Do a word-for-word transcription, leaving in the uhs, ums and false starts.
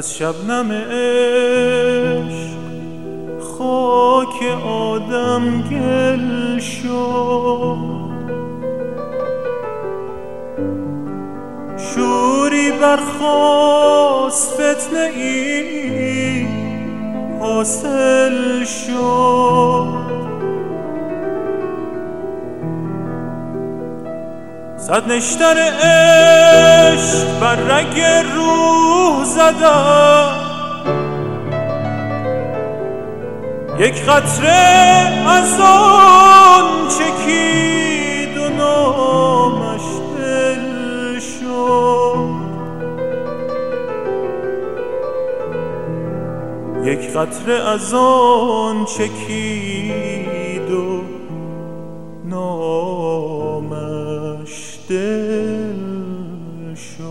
از شبنم عشق خاک آدم گل شد، شوری برخاست فتنه ای حاصل شد. صد نشتر عشق بر رگ روح زدم، یک قطره از آن چکید و نامش دل شد. یک قطره از آن چکید و نامش دل شد.